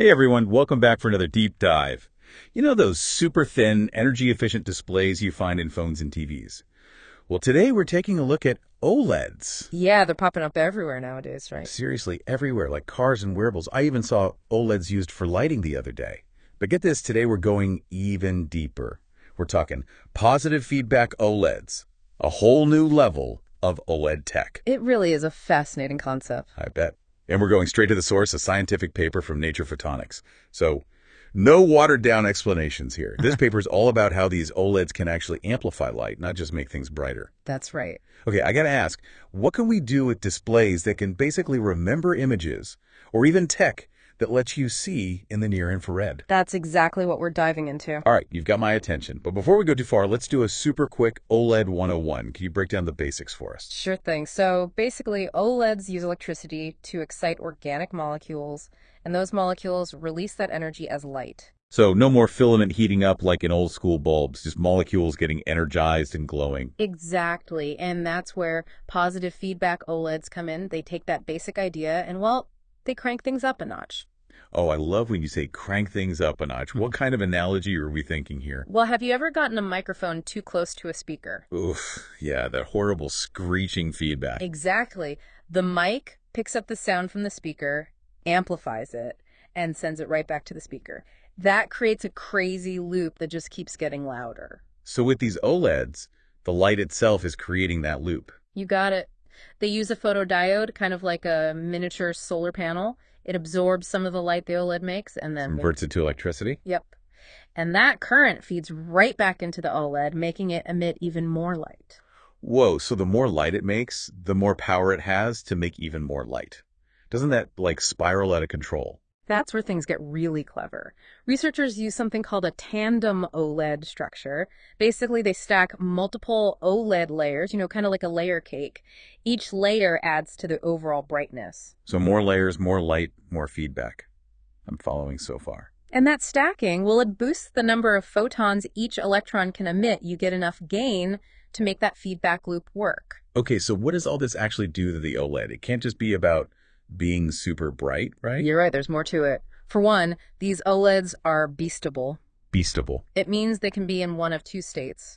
Hey everyone, welcome back for another deep dive. You know those super thin, energy-efficient displays you find in phones and TVs? Well, today we're taking a look at OLEDs. Yeah, they're popping up everywhere nowadays, right? Seriously, everywhere, like cars and wearables. I even saw OLEDs used for lighting the other day. But get this, today we're going even deeper. We're talking positive feedback OLEDs, a whole new level of OLED tech. It really is a fascinating concept. I bet. And we're going straight to the source, a scientific paper from Nature Photonics. So, no watered-down explanations here. This paper is all about how these OLEDs can actually amplify light, not just make things brighter. That's right. Okay, I gotta ask, what can we do with displays that can basically remember images, or even tech that lets you see in the near-infrared? That's exactly what we're diving into. All right, you've got my attention. But before we go too far, let's do a super quick OLED 101. Can you break down the basics for us? Sure thing. So basically, OLEDs use electricity to excite organic molecules, and those molecules release that energy as light. So no more filament heating up like in old school bulbs, just molecules getting energized and glowing. Exactly. And that's where positive feedback OLEDs come in. They take that basic idea and, well, they crank things up a notch. Oh, I love when you say crank things up a notch. What kind of analogy are we thinking here? Well, have you ever gotten a microphone too close to a speaker? Oof, yeah, that horrible screeching feedback. Exactly. The mic picks up the sound from the speaker, amplifies it, and sends it right back to the speaker. That creates a crazy loop that just keeps getting louder. So with these OLEDs, the light itself is creating that loop. You got it. They use a photodiode, kind of like a miniature solar panel. It absorbs some of the light the OLED makes and then Converts it to electricity? Yep. And that current feeds right back into the OLED, making it emit even more light. Whoa, so the more light it makes, the more power it has to make even more light. Doesn't that, spiral out of control? That's where things get really clever. Researchers use something called a tandem OLED structure. Basically, they stack multiple OLED layers, kind of like a layer cake. Each layer adds to the overall brightness. So more layers, more light, more feedback. I'm following so far. And that stacking, well, it boosts the number of photons each electron can emit. You get enough gain to make that feedback loop work. Okay, so what does all this actually do to the OLED? It can't just be about being super bright, right? You're right, there's more to it. For one, these OLEDs are beastable. Beastable. It means they can be in one of two states.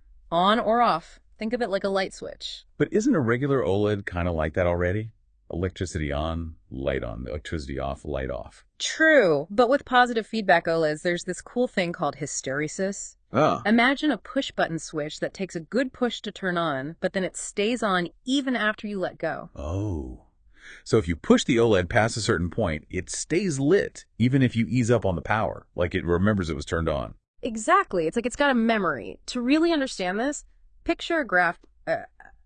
On or off. Think of it like a light switch. But isn't a regular OLED kind of like that already? Electricity on, electricity off, light off. True, but with positive feedback OLEDs, there's this cool thing called hysteresis. Oh. Imagine a push-button switch that takes a good push to turn on, but then it stays on even after you let go. Oh. So if you push the OLED past a certain point, it stays lit, even if you ease up on the power, like it remembers it was turned on. Exactly. It's like it's got a memory. To really understand this, picture a graph, a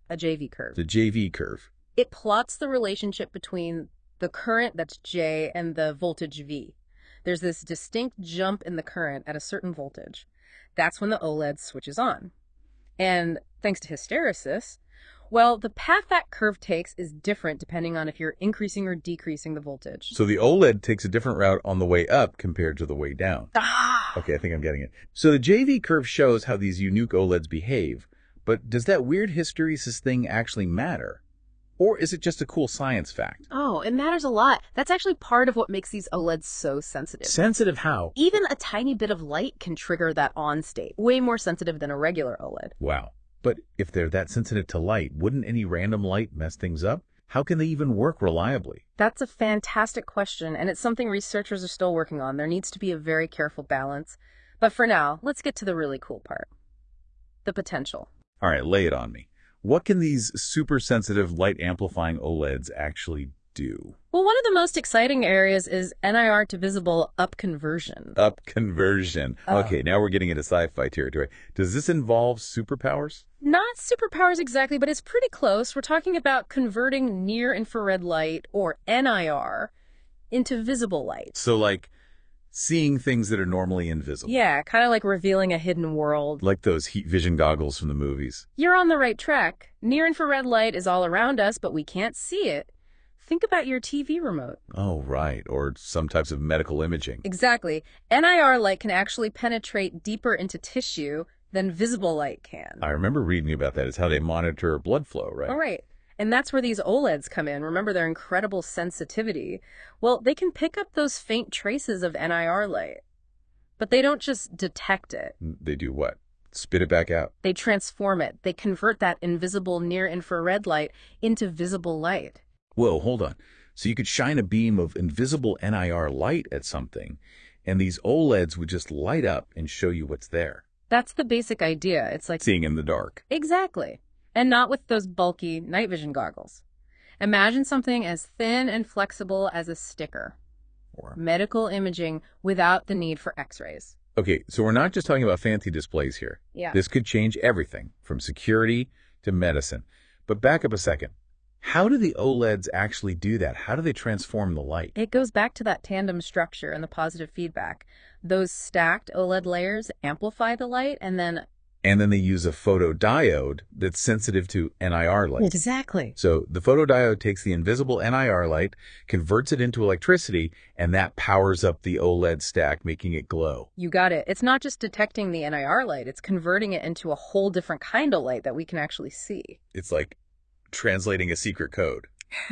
JV curve. The JV curve. It plots the relationship between the current, that's J, and the voltage V. There's this distinct jump in the current at a certain voltage. That's when the OLED switches on. And thanks to hysteresis, well, the path that curve takes is different depending on if you're increasing or decreasing the voltage. So the OLED takes a different route on the way up compared to the way down. Ah! Okay, I think I'm getting it. So the JV curve shows how these unique OLEDs behave, but does that weird hysteresis thing actually matter? Or is it just a cool science fact? Oh, it matters a lot. That's actually part of what makes these OLEDs so sensitive. Sensitive how? Even a tiny bit of light can trigger that on state, way more sensitive than a regular OLED. Wow. But if they're that sensitive to light, wouldn't any random light mess things up? How can they even work reliably? That's a fantastic question, and it's something researchers are still working on. There needs to be a very careful balance. But for now, let's get to the really cool part. The potential. All right, lay it on me. What can these super sensitive light amplifying OLEDs actually do? Well, one of the most exciting areas is NIR to visible up conversion. Up conversion. Okay, now we're getting into sci-fi territory. Does this involve superpowers? Not superpowers exactly, but it's pretty close. We're talking about converting near-infrared light, or NIR, into visible light. So seeing things that are normally invisible. Yeah, kind of like revealing a hidden world. Like those heat vision goggles from the movies. You're on the right track. Near-infrared light is all around us, but we can't see it. Think about your TV remote. Oh, right. Or some types of medical imaging. Exactly. NIR light can actually penetrate deeper into tissue than visible light can. I remember reading about that. It's how they monitor blood flow, right? All right. And that's where these OLEDs come in. Remember their incredible sensitivity. Well, they can pick up those faint traces of NIR light. But they don't just detect it. They do what? Spit it back out? They transform it. They convert that invisible near-infrared light into visible light. Whoa, hold on. So you could shine a beam of invisible NIR light at something, and these OLEDs would just light up and show you what's there. That's the basic idea. It's like Seeing in the dark. Exactly. And not with those bulky night vision goggles. Imagine something as thin and flexible as a sticker. Or Medical imaging without the need for x-rays. Okay, so we're not just talking about fancy displays here. Yeah. This could change everything, from security to medicine. But back up a second. How do the OLEDs actually do that? How do they transform the light? It goes back to that tandem structure and the positive feedback. Those stacked OLED layers amplify the light and then they use a photodiode that's sensitive to NIR light. Exactly. So the photodiode takes the invisible NIR light, converts it into electricity, and that powers up the OLED stack, making it glow. You got it. It's not just detecting the NIR light, it's converting it into a whole different kind of light that we can actually see. It's like translating a secret code.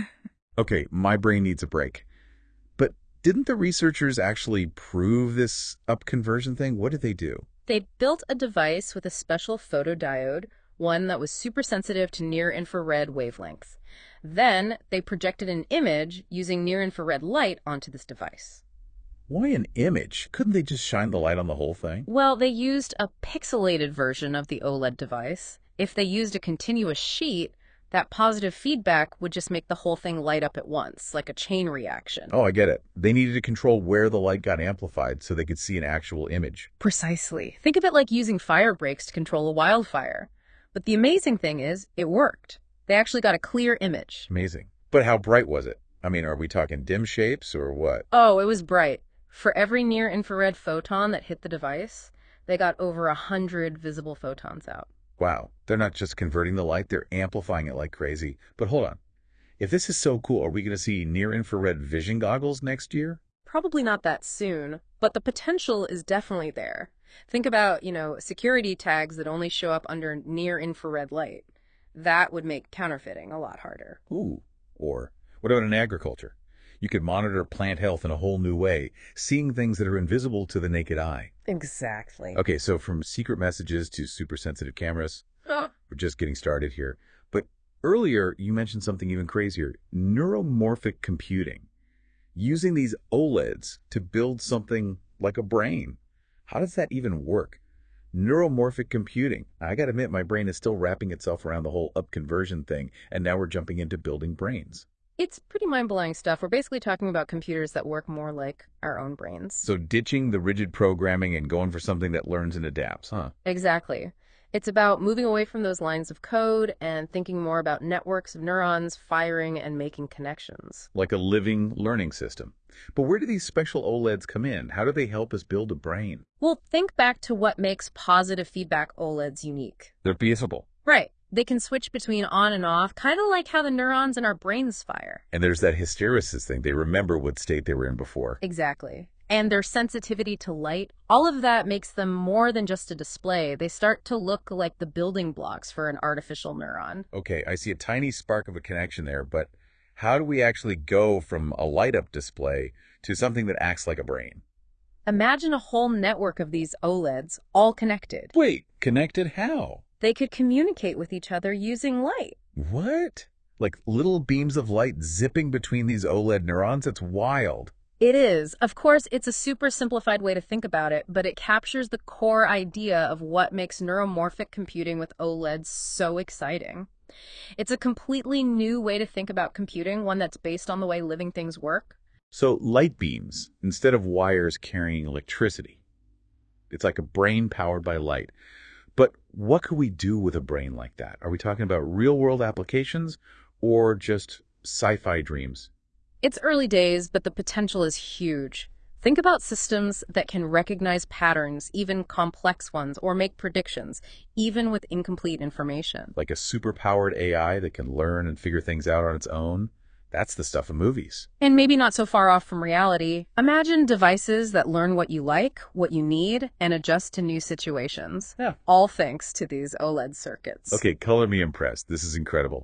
Okay, my brain needs a break. But didn't the researchers actually prove this upconversion thing? What did they do? They built a device with a special photodiode, one that was super sensitive to near-infrared wavelength. Then they projected an image using near-infrared light onto this device. Why an image? Couldn't they just shine the light on the whole thing? Well, they used a pixelated version of the OLED device. If they used a continuous sheet, that positive feedback would just make the whole thing light up at once, like a chain reaction. Oh, I get it. They needed to control where the light got amplified so they could see an actual image. Precisely. Think of it like using fire breaks to control a wildfire. But the amazing thing is, it worked. They actually got a clear image. Amazing. But how bright was it? I mean, are we talking dim shapes or what? Oh, it was bright. For every near-infrared photon that hit the device, they got over 100 visible photons out. Wow, they're not just converting the light, they're amplifying it like crazy. But hold on. If this is so cool, are we going to see near-infrared vision goggles next year? Probably not that soon, but the potential is definitely there. Think about, security tags that only show up under near-infrared light. That would make counterfeiting a lot harder. Ooh. Or what about in agriculture? You could monitor plant health in a whole new way, seeing things that are invisible to the naked eye. Exactly. Okay, so from secret messages to super sensitive cameras, we're just getting started here. But earlier, you mentioned something even crazier, neuromorphic computing. Using these OLEDs to build something like a brain. How does that even work? Neuromorphic computing. I gotta admit, my brain is still wrapping itself around the whole upconversion thing, and now we're jumping into building brains. It's pretty mind-blowing stuff. We're basically talking about computers that work more like our own brains. So ditching the rigid programming and going for something that learns and adapts, huh? Exactly. It's about moving away from those lines of code and thinking more about networks of neurons firing and making connections. Like a living learning system. But where do these special OLEDs come in? How do they help us build a brain? Well, think back to what makes positive feedback OLEDs unique. They're visible. Right. They can switch between on and off, kind of like how the neurons in our brains fire. And there's that hysteresis thing. They remember what state they were in before. Exactly. And their sensitivity to light, all of that makes them more than just a display. They start to look like the building blocks for an artificial neuron. Okay, I see a tiny spark of a connection there, but how do we actually go from a light-up display to something that acts like a brain? Imagine a whole network of these OLEDs, all connected. Wait, connected how? They could communicate with each other using light. What? Like little beams of light zipping between these OLED neurons? It's wild. It is. Of course, it's a super simplified way to think about it, but it captures the core idea of what makes neuromorphic computing with OLEDs so exciting. It's a completely new way to think about computing, one that's based on the way living things work. So light beams instead of wires carrying electricity. It's like a brain powered by light. But what could we do with a brain like that? Are we talking about real-world applications or just sci-fi dreams? It's early days, but the potential is huge. Think about systems that can recognize patterns, even complex ones, or make predictions, even with incomplete information. Like a super-powered AI that can learn and figure things out on its own? That's the stuff of movies. And maybe not so far off from reality. Imagine devices that learn what you like, what you need, and adjust to new situations. Yeah. All thanks to these OLED circuits. Okay, color me impressed. This is incredible.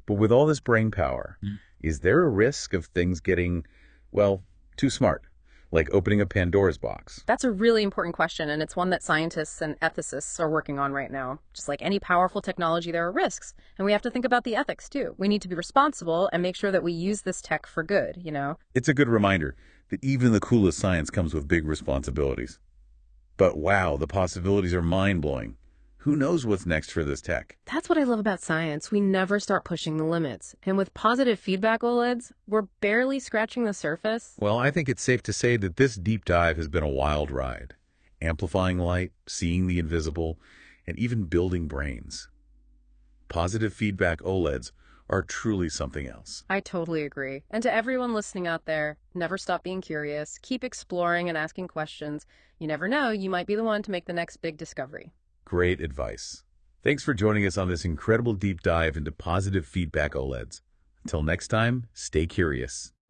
But with all this brain power, is there a risk of things getting, well, too smart? Like opening a Pandora's box? That's a really important question, and it's one that scientists and ethicists are working on right now. Just like any powerful technology, there are risks, and we have to think about the ethics too. We need to be responsible and make sure that we use this tech for good, you know? It's a good reminder that even the coolest science comes with big responsibilities. But wow, the possibilities are mind-blowing. Who knows what's next for this tech? That's what I love about science. We never start pushing the limits. And with positive feedback OLEDs, we're barely scratching the surface. Well, I think it's safe to say that this deep dive has been a wild ride. Amplifying light, seeing the invisible, and even building brains. Positive feedback OLEDs are truly something else. I totally agree. And to everyone listening out there, never stop being curious. Keep exploring and asking questions. You never know, you might be the one to make the next big discovery. Great advice. Thanks for joining us on this incredible deep dive into positive feedback OLEDs. Until next time, stay curious.